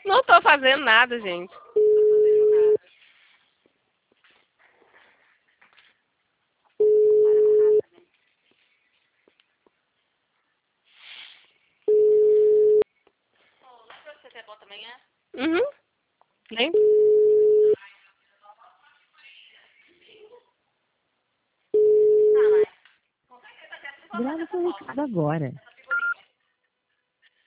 Não tô fazendo nada, gente. Você quer bom também, é? Uhum. Nem. Tá, mas... Grave seu recado agora.